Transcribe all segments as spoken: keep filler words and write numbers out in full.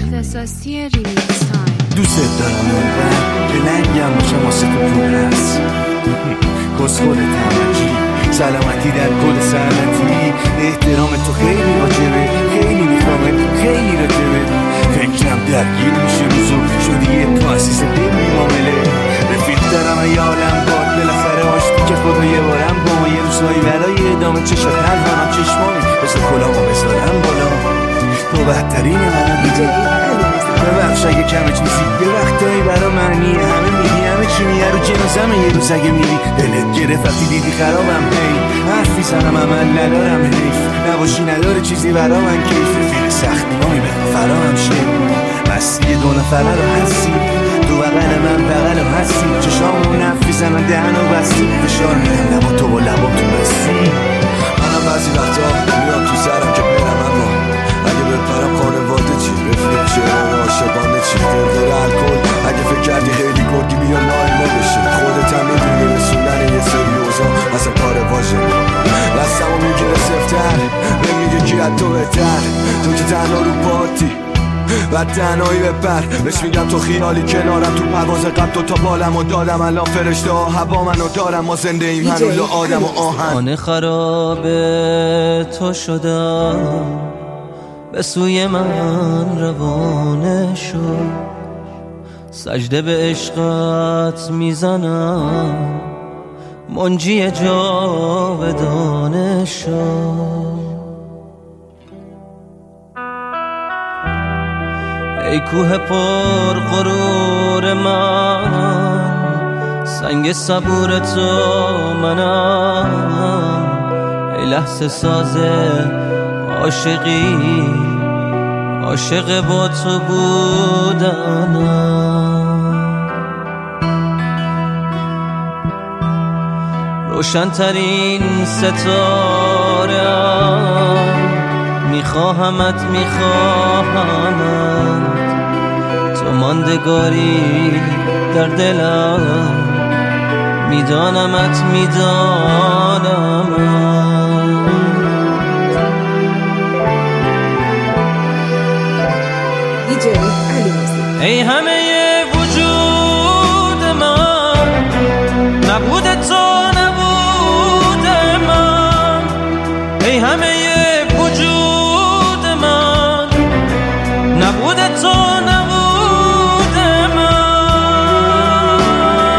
اختصاصی ریمیکس تایم. دوست دارم اونقدر که نگم باشم واسه تو پول هست کسخور تمکی سلامتی در کل سلامتی احترام تو خیلی واجبه خیلی میخوامه خیلی راجبه فکرم درگیر میشه روزو شدی یه مؤسسه دل میمامله رفیق دارم ای عالم باد بالاخره آشتی که خدا یه بارم با ما یه روزایی برای ادامه چشا تنها چشمامی بذار کلامو بذارم بالا تو بهترین منو دیدی ببخش اگه کمه چیزی یه وقتایی برا معنی همه میدی همه چی میه رو جنازمه یه روز اگه میری دلت گرفت وقتی دیدی خرابم هی حرفی زنم عمل ندارم حیف نباشی نداره چیزی برا من کیف رفیق سختی هامی به فرامم شه مستی دو نفره رو هستی تو بغل من بغل رو هستی چشامو نفی زنن دهنو بستی فشار میدم لبا تو با لبا تو بستی منم بعضی وقتا میاد تو سرم که برم اما اگه بپرم خانواده چی رفیق شعران عاشقانه چی قرقر الکل اگه فکر کردی خیلی گرگی بیا نای ما بشی خودت هم میدونی رسوندن یه سری اوزا اصلا کار واژه دستمو میگیره سفتر به میگه کی از تو بهتر تو که تنها رو پاتی و تنهایی بپر بهش میگم تو خیالی کنارم تو پرواز قبل تو تا بالم و دادم الان فرشته ها هوا منو دارم ما زنده ایم هنوز آدم و آهن خانه خراب تو شدم به سوی من روانه شد سجده به عشقت میزنم منجی جاودانه شد ای کوه پر غرور من سنگ صبور تو منم ای لحظه ساز عاشقی عاشق با تو بودنم روشن‌ترین ستاره‌ام میخواهمت میخواهمت تو ماندگاری در دلم میدانمت میدانمت دیجی علی موسیقی. ای همه وجود من نبود تو نبود من ای همه وجود من نبود تو نبود من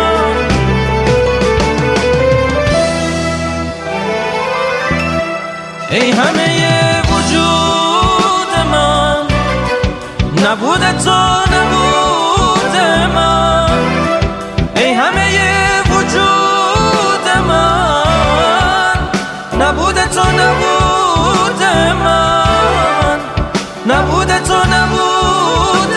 ای همه وجود من نبود تو نبود من ای همه وجود من نبود تو نبود من نبود تو نبود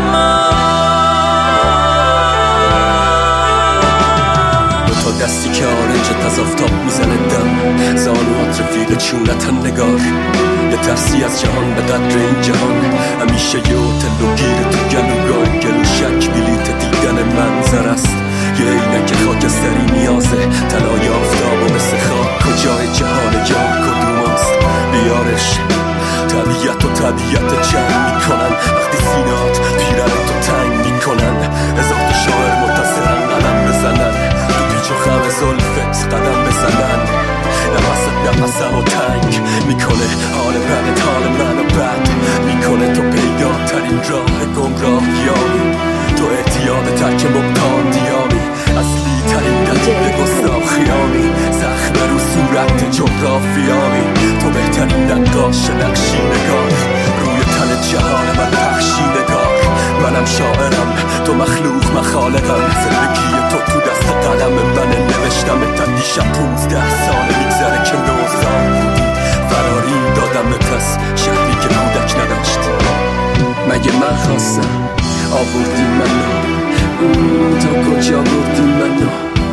من تا دستی که آرنجت از آفتاب میزنه دم زانوات رفیق چونتن نگار بترسی از جهان به قدر این جهان همیشه یه هتل و گیر تو گلوگاه گلو شک بلیت دیدن منظر است یه اینک خاکستری نیازه طلای آفتاب و مثل خاک کجای جهان یار کدوم است بیارش طبیعت و طبیعت جمع میکنن وقتی سینات پیرن تو تنگ میکنن هزار تا شاعر منتظرن قدم بزنن تو پیچ و خم زلفت قدم بزنن نفست نفسم و تنگ میکنه حال بدت حال منو بد میکنه تو پیدا ترین راه گمراهیامی تو اعتیاد ترک مبتان دیامی اصلی ترین دلیل گستاخیامی زخم رو صورت جغرافیامی تو بهترین نقاش نقشی نگار روی تن جهان من پخشی نگار منم شاعرم تو مخلوق مخالقم زندگی تو تو دست قلم من نوشتم تا دیشب پونزده ساله میگذره که نوزان بودی فراری دادم پس شهری که کودک نداشت مگه من خواستم آوردی منو تا کجا بردی منو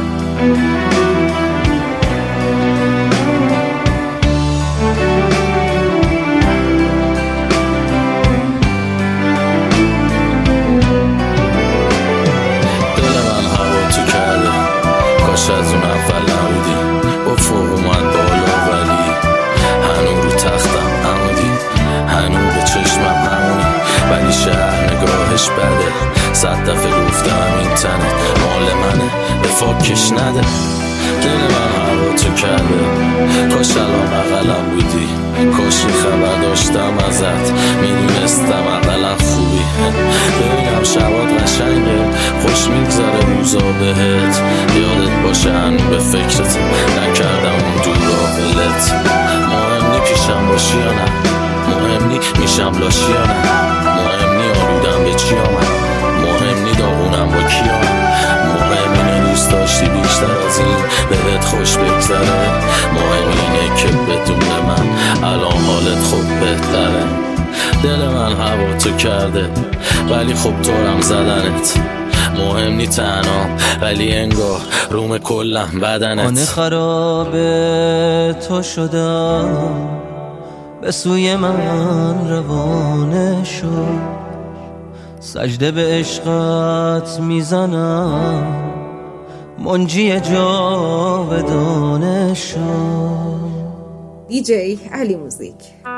کاش از اون اول نبودی افق اومد بالا ولی هنو رو تختم عمودی هنو به چشمم همونی ولی شهر نگاهش بده. صد دفعه گفتم این تنه مال منه به فاکش نده. دل من هوا تو کرده کاش الان بغلم بودی. کاش این خبر داشتم ازت میدونستم اقلم خوبی. ببینم شبات قشنگه خوش میگذره روزا بهت. یادت باشه هنو به فکرت نکردم اون دورا ولت. مهم نی پیشم باشی یا نه، مهم نی میشم لاشی یا نه، مهم نی آلودم به چی آمد، مهم نی داغونم با کی آمد، مهم اینه دوست داشتی بیشتر از این بهت خوش بگذره. مهم اینه که بدون من الان حالت خوب بهتره. دل من هوا تو کرده ولی خب طورم زدنت. مهم نی تنها ولی انگار روم کلم بدنت. خانه خراب تو شدم به سوی من روانه شد. سجده به عشقت میزنم منجی جاودانه شد. دیجی علی موزیک.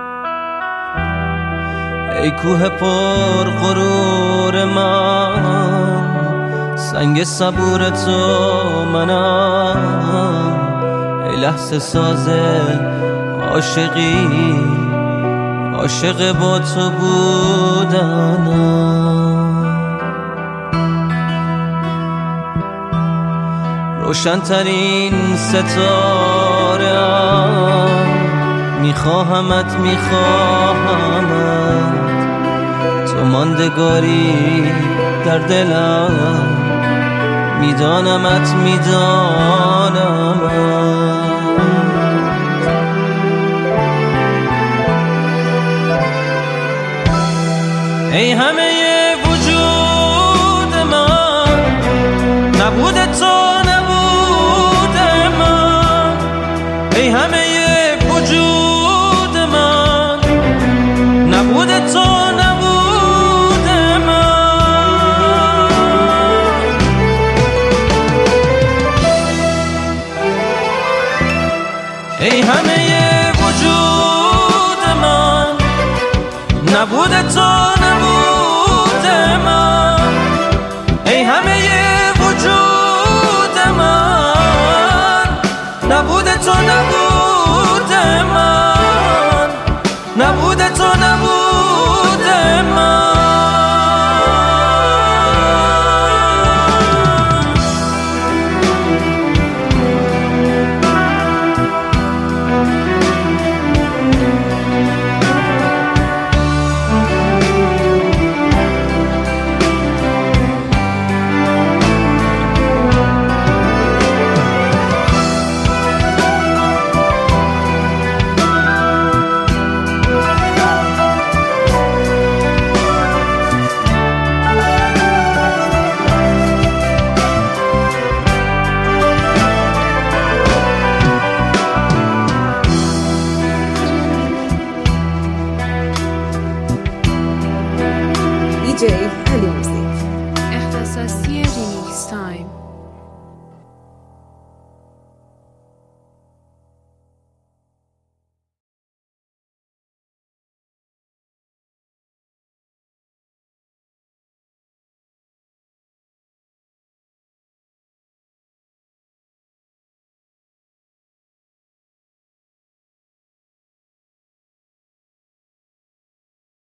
ای کوه پر غرور من، سنگ صبور تو منم. ای لحظه ساز عاشقی، عاشق با تو بودنم. روشن‌ترین ستاره‌ام، میخواهمت میخواهمت. تو ماندگاری در دلم، میدانمت میدانمت. ای همه وجود من، نبود تو نبود من. ای همه وجود من، نبود تو نبود من. ای همه وجود من، نبود تو نبود من. ای همه وجود من، نبود تو نبود من، نبود تو نبود من. دیجی علی موزیک. اختصاصی